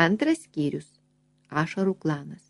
Antras skyrius. Ašarų klanas.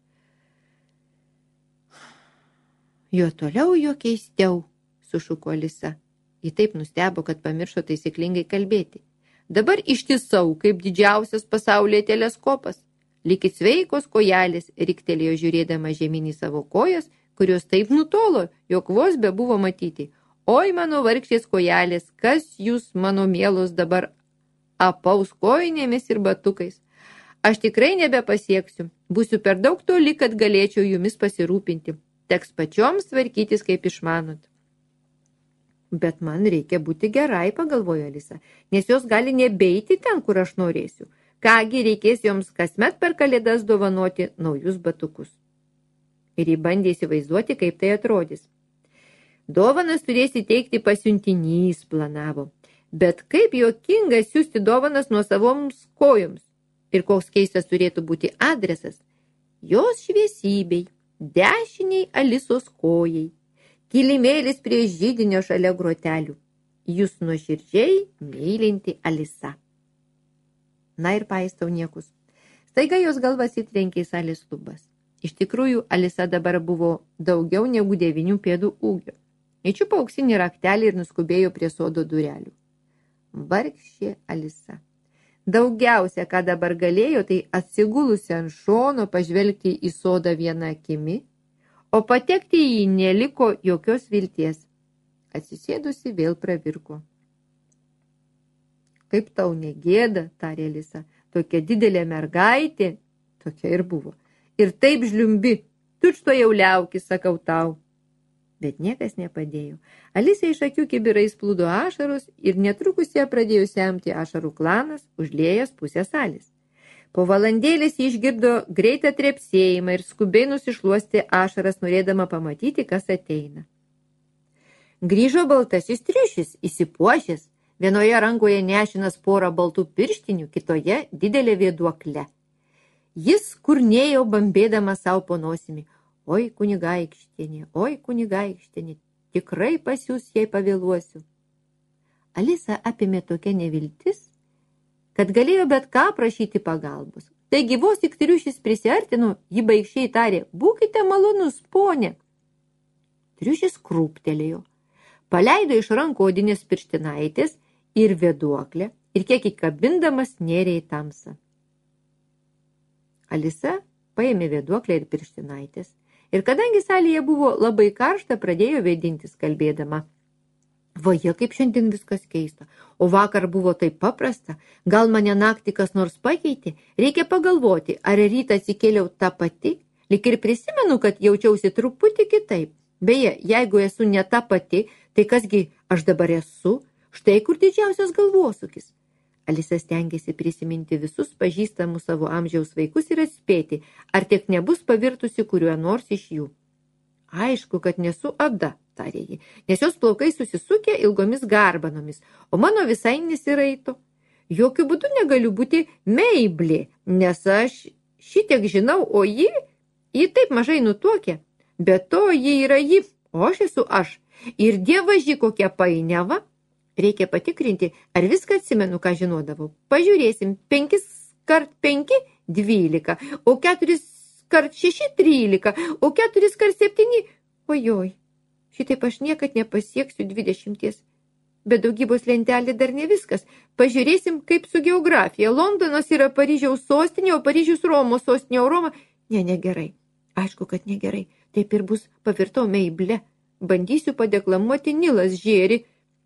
Jo toliau, jo keistiau, sušuko Alisa. Ji taip nustebo, kad pamiršo taisyklingai kalbėti. Dabar ištisau, kaip didžiausias pasaulyje teleskopas. Likit sveikos kojelės, riktelėjo žiūrėdama žemyn į savo kojas, kurios taip nutolo, jog vos be buvo matyti. Oi, mano vargšės kojelės, kas jūs, mano mielos, dabar apaus kojinėmis ir batukais. Aš tikrai nebepasieksiu. Būsiu per daug toli, kad galėčiau jumis pasirūpinti. Teks pačioms tvarkytis, kaip išmanot. Bet man reikia būti gerai, pagalvojo Alisa, nes jos gali nebeiti ten, kur aš norėsiu. Kągi reikės joms kasmet per kalėdas dovanoti naujus batukus. Ir jį bandė įsivaizduoti, kaip tai atrodys. Dovanas turės įteikti pasiuntinys, planavo. Bet kaip juokinga siųsti dovanas nuo savoms kojoms. Ir koks keistas turėtų būti adresas. Jos šviesybei, dešiniai Alisos kojai, kilimėlis prie židinio šalia grotelių. Jūs nuoširdžiai mylinti Alisa. Na ir paistau niekus. Staiga jos galvas įtrenkė į salės lubas. Iš tikrųjų, Alisa dabar buvo daugiau negu 9 pėdų ūgio. Įčiupo auksinį raktelį ir nuskubėjo prie sodo durelių. Vargšė Alisa. Daugiausia, ką dabar galėjo, tai atsigulusi ant šono pažvelgti į sodą vieną akimi, o patekti į jį neliko jokios vilties. Atsisėdusi vėl pravirko. Kaip tau negėda, tarė Alisa, tokia didelė mergaitė, tokia ir buvo. Ir taip žliumbi, tučto jau liaukis, sakau tau. Bet niekas nepadėjo. Alisai iš akių kibirais plūdo ašaros ir netrukus ją pradėjo semti ašarų klanas, užliejęs pusę salės. Po valandėlės jį išgirdo greitą trepsėjimą ir skubiai nusišluostė ašaras, norėdama pamatyti, kas ateina. Grįžo baltasis triušis, įsipuošęs, vienoje rankoje nešinas porą baltų pirštinių, kitoje didelė vėduokle. Jis kurnėjo bambėdama savo po nosimi. Oi, kunigaikštienė, tikrai pas jūs jai pavėluosiu. Alisa apėmė tokia neviltis, kad galėjo bet ką prašyti pagalbos. Taigi vos tik triušis prisiartino, ji baikščiai tarė, būkite malonus, ponė. Triušis krūptelėjo, paleido iš rankų odinės pirštinaitės ir vėduoklę ir kiek įkabindamas nėrė į tamsą. Alisa paėmė vėduoklę ir pirštinaitės. Ir kadangi salėje buvo labai karšta, pradėjo vėdintis kalbėdama. Vaje, kaip šiandien viskas keista. O vakar buvo taip paprasta. Gal mane naktį kas nors pakeitė? Reikia pagalvoti, ar rytą atsikėliau tą pati? Lik ir prisimenu, kad jaučiausi truputį kitaip. Beje, jeigu esu ne ta pati, tai kasgi aš dabar esu? Štai kur didžiausias galvosūkis. Alisa stengėsi prisiminti visus pažįstamus savo amžiaus vaikus ir atspėti, ar tik nebus pavirtusi kuriuo nors iš jų. Aišku, kad nesu Ada, tarė ji, nes jos plaukai susisukę ilgomis garbanomis, o mano visai nesiraito. Jokių būdų negaliu būti Meiblė, nes aš šitiek žinau, o ji taip mažai nutuokė. Be to, ji yra ji, o aš esu aš. Ir dievaži kokia painiava. Reikia patikrinti, ar viską atsimenu, ką žinodavau. Pažiūrėsim, 5 kart 5 – 12, o 4 kart 6 – 13, o 4 kart 7 – ojoj, šitaip aš niekad nepasieksiu 20. Bet daugybos lentelė dar ne viskas. Pažiūrėsim, kaip su geografija. Londonas yra Paryžiaus sostinė, o Paryžius Romos sostinė, o Roma... Negerai. Aišku, kad negerai. Taip ir bus, pavirtau Meiblė. Bandysiu padeklamuoti Nilas žėri.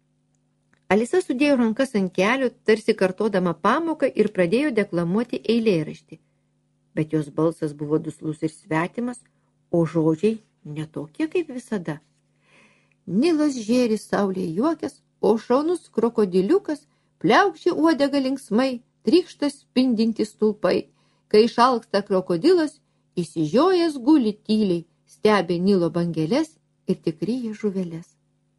Alisa sudėjo rankas ant kelių, tarsi kartodama pamoką ir pradėjo deklamuoti eilėraštį. Bet jos balsas buvo duslus ir svetimas, o žodžiai netokie kaip visada. Nilas žėri saulėje juokės, o šaunus krokodiliukas pliaukšė uodegą linksmai, trykšta spindintys stulpai. Kai šalksta krokodilas, įsižiojęs guli tyliai, stebi Nilo bangeles ir tikryja žuveles.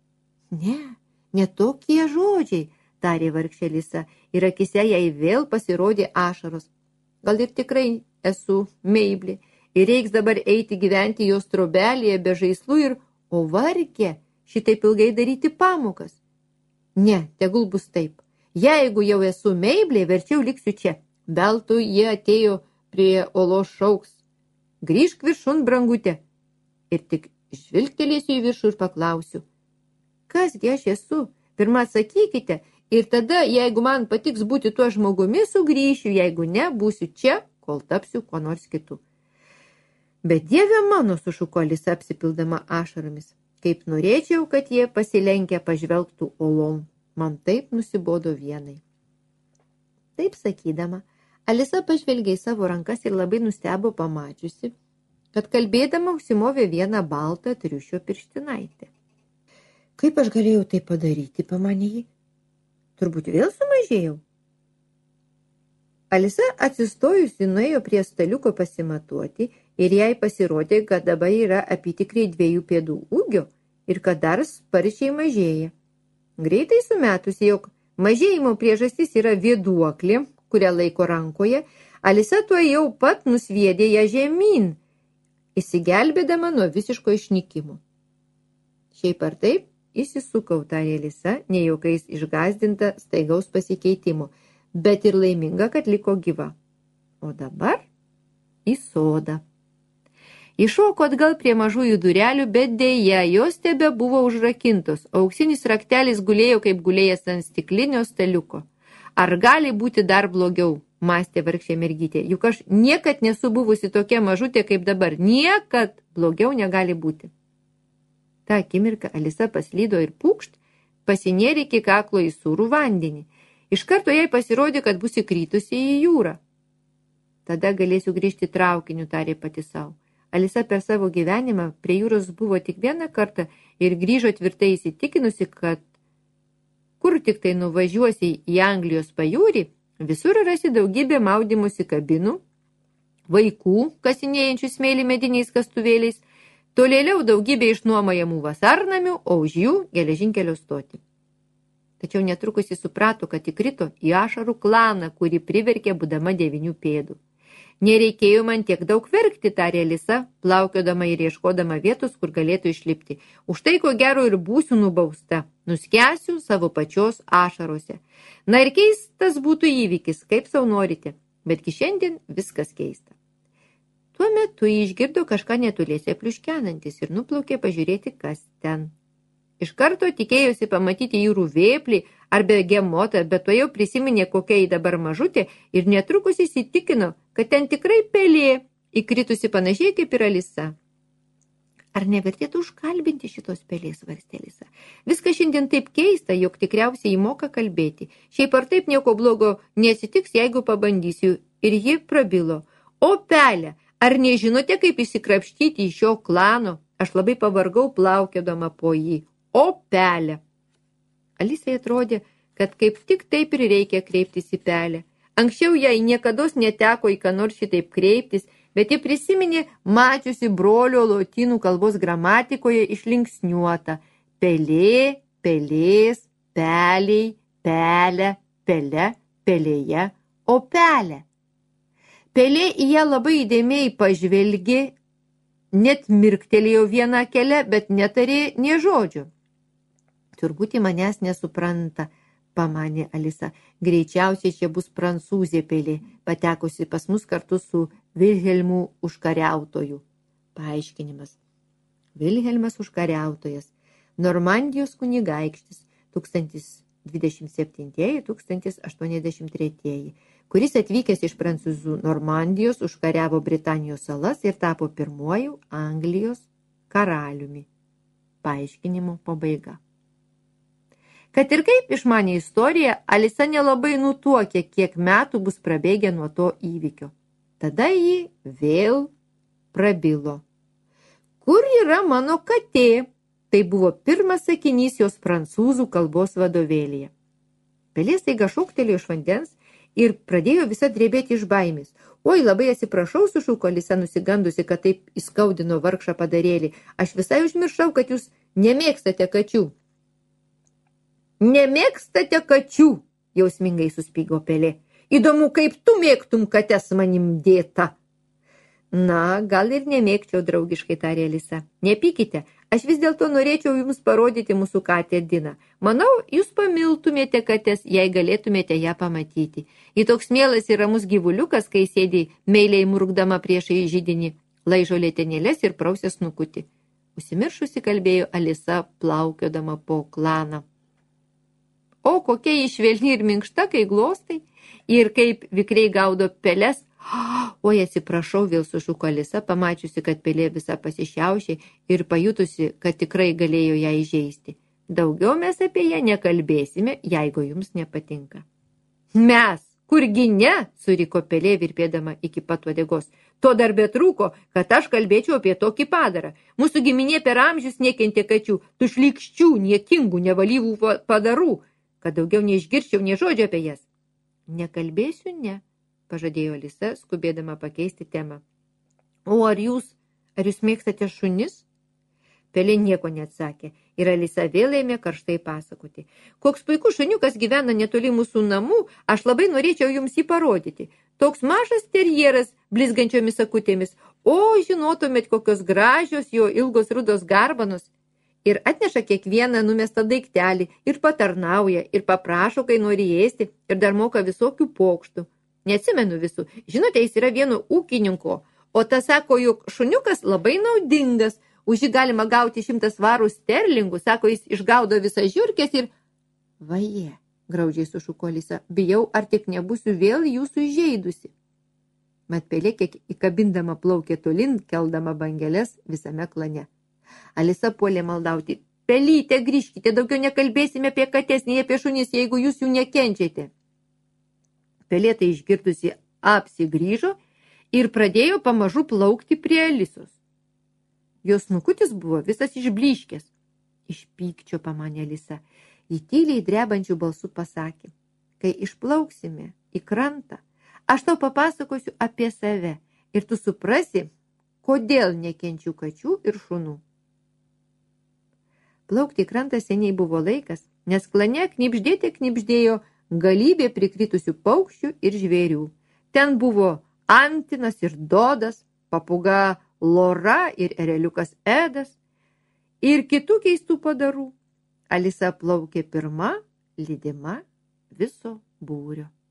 Ne tokie žodžiai, tarė vargšė Alisa, ir akise jai vėl pasirodė ašaros. Gal ir tikrai esu Meiblė, ir reiks dabar eiti gyventi jos trobelėje be žaislų ir, o vargė, šitaip ilgai daryti pamokas. Ne, tegul bus taip. Jeigu jau esu Meiblė, verčiau liksiu čia. Veltui jie atėjo prie olos šauks. Grįžk viršun, brangutė. Ir tik žvilgtelėsiu į viršų ir paklausiu. Kasgi aš esu? Pirma atsakykite. Ir tada, jeigu man patiks būti tuo žmogumi, sugrįšiu, jeigu ne, būsiu čia, kol tapsiu kuo nors kitu. Bet Dieve mano, sušuko Alisa apsipildama ašaromis. Kaip norėčiau, kad jie pasilenkę pažvelgtų olom. Man taip nusibodo vienai. Taip sakydama, Alisa pažvelgė į savo rankas ir labai nustebo pamačiusi, kad kalbėdama užsimovė vieną baltą triušio pirštinaitę. Kaip aš galėjau tai padaryti, pamanė ji? Turbūt vėl sumažėjau. Alisa atsistojusi nuėjo prie staliuko pasimatuoti ir jai pasirodė, kad dabar yra apytikriai 2 pėdų ūgio ir kad dar sparčiai mažėja. Greitai sumetusi, jog mažėjimo priežastis yra vėduoklė, kurią laiko rankoje, Alisa tuo jau pat nusviedė ją žemyn, įsigelbėdama nuo visiško išnykimo. Šiaip ar taip, įsisukau, tarė Alisa, nejaukais išgąsdinta staigaus pasikeitimo, bet ir laiminga, kad liko gyva. O dabar į sodą. Iššoko atgal prie mažųjų durelių, bet dėja, jos tebe buvo užrakintos, o auksinis raktelis gulėjo kaip gulėjęs ant stiklinio staliuko. Ar gali būti dar blogiau, mąstė vargšė mergytė, juk aš niekad nesu buvusi tokia mažutė kaip dabar, niekad blogiau negali būti. Ta akimirka Alisa paslydo ir pūkšt, pasinėrė iki kaklo į sūrų vandenį. Iš karto jai pasirodė, kad bus įkritusi į jūrą. Tada galėsiu grįžti traukiniu, tarė pati savo. Alisa per savo gyvenimą prie jūros buvo tik vieną kartą ir grįžo tvirtai įsitikinusi, kad kur tik tai nuvažiuosi į Anglijos pajūrį, visur rasi daugybę maudymosi kabinų, vaikų, kasinėjančių smėlį mediniais kastuvėliais, tolėliau daugybė išnuomojamų vasarnamių, o už jų geležinkelio stotį. Tačiau netrukus jis suprato, kad įkrito į ašarų klaną, kurį priverkė būdama 9 pėdų. Nereikėjo man tiek daug verkti, tarė Alisa, plaukiodama ir ieškodama vietos, kur galėtų išlipti. Už tai, ko gero, ir būsiu nubausta. Nuskęsiu savo pačios ašarose. Na ir keistas būtų įvykis, kaip sau norite, betgi šiandien viskas keista. Tuo metu išgirdo kažką netoliese pliuškenantis ir nuplaukė pažiūrėti, kas ten. Iš karto tikėjosi pamatyti jūrų vėplį ar begemotą, bet to jau prisiminė, kokia ji dabar mažutė ir netrukus įsitikino, kad ten tikrai pelė, įkritusi panašiai kaip ir Alisa. Ar nevertėtų užkalbinti šitos pelės, svarstė Alisa? Viskas šiandien taip keista, jog tikriausiai ji moka kalbėti. Šiaip ar taip nieko blogo neatsitiks, jeigu pabandysiu. Ir ji prabilo. O pelė, ar nežinote, kaip įsikrapštyti iš šio klano? Aš labai pavargau plaukiodama po jį. O pelė. Alisai atrodė, kad kaip tik taip ir reikia kreiptis į pelę. Anksčiau jai niekados neteko į ką nors šitaip kreiptis, bet ji prisiminė mačiusi brolio lotynų kalbos gramatikoje išlinksniuotą pelė, pelės, peliai, pelė, pele, pelėje, o pelė. Pelė į ją labai įdėmiai pažvelgė, net mirktelėjo vieną kelę, bet netarė nė žodžio. Turbūt į manęs nesupranta, pamanė Alisa. Greičiausiai čia bus prancūzė pelė, patekusi pas mus kartu su Vilhelmu užkariautoju. Paaiškinimas. Vilhelmas užkariautojas, Normandijos kunigaikštis 1027–1083, kuris atvykęs iš prancūzų Normandijos užkariavo Britanijos salas ir tapo pirmuoju Anglijos karaliumi. Paaiškinimo pabaiga. Kad ir kaip išmanė istoriją, Alisa nelabai nutuokė, kiek metų bus prabėgę nuo to įvykio. Tada ji vėl prabilo. Kur yra mano katė? Tai buvo pirmas sakinys jos prancūzų kalbos vadovėlyje. Pelė staiga šoktelėjo iš vandens ir pradėjo visa drebėti iš baimės. Oi, labai atsiprašau, sušuko Alisa nusigandusi, kad taip įskaudino vargšą padarėlį. Aš visai užmiršau, kad jūs nemėgstate kačių. Nemėgstate kačių, jausmingai suspygo pelė. Įdomu, kaip tu mėgtum kates manim dėta. Na, gal ir nemėgčiau, draugiškai tarė Alisa. Nepykite, Aš vis dėlto norėčiau jums parodyti mūsų katę Diną. Manau, jūs pamiltumėte katės, jei galėtumėte ją pamatyti. Ji toks mielas ir ramus gyvuliukas, kai sėdi meiliai murkdama priešai židinį, laižo lėtenėlės ir prausė snukutį. Užsimiršusi kalbėjo Alisa, plaukiodama po klaną. O kokia ji švelni ir minkšta, kai glostai, ir kaip vikriai gaudo peles. Oi, atsiprašau, vėl sušuko Alisa, pamačiusi, kad pelė visa pasišiaušė ir pajutusi, kad tikrai galėjo ją įžeisti. Daugiau mes apie ją nekalbėsime, jeigu jums nepatinka. Mes, kurgi ne, suriko pelė virpėdama iki pat uodegos. To dar betrūko, kad aš kalbėčiau apie tokį padarą. Mūsų giminė per amžius nekentė kačių, tų šlykščių, niekingų, nevalyvų padarų, kad daugiau neišgirščiau nė žodžio apie jas. Nekalbėsiu, ne, pažadėjo Alisa, skubėdama pakeisti temą. O ar jūs mėgstate šunis? Pelė nieko neatsakė ir Alisa vėl ėmė karštai pasakoti. Koks puikus šuniukas gyvena netoli mūsų namų, aš labai norėčiau jums jį parodyti. Toks mažas terjeras blizgančiomis akutėmis, o žinotumėt, kokios gražios jo ilgos rudos garbanos. Ir atneša kiekvieną numestą daiktelį, ir patarnauja, ir paprašo, kai nori ėsti, ir dar moka visokių pokštų. Neatsimenu visų. Žinote, jis yra vieno ūkininko, o tas sako, jog šuniukas labai naudingas, už jį galima gauti 100 svarų sterlingų, sako, jis išgaudo visas žiurkės ir... Vaje, graudžiai sušuko Alisa, bijau, ar tik nebūsiu vėl jūsų įžeidusi. Mat pelė kiek įkabindama plaukė tolin, keldama bangeles visame klane. Alisa puolė maldauti. Pelyte, grįžkite, daugiau nekalbėsime apie kates, nei apie šunis, jeigu jūs jų nekenčiate. Pelė tai išgirdusi apsigrįžo ir pradėjo pamažu plaukti prie Alisos. Jos snukutis buvo visas išblyškęs. Iš pykčio pamanė Alisa. Ji tyliai drebančių balsų pasakė. Kai išplauksime į krantą, aš tau papasakosiu apie save ir tu suprasi, kodėl nekenčiu kačių ir šunų. Plaukti į krantą seniai buvo laikas, nes klane knibždėjo galybė prikritusių paukščių ir žvėrių. Ten buvo Antinas ir Dodas, papuga Lora ir ereliukas Edas ir kitų keistų padarų. Alisa plaukė pirma, lydima viso būrio.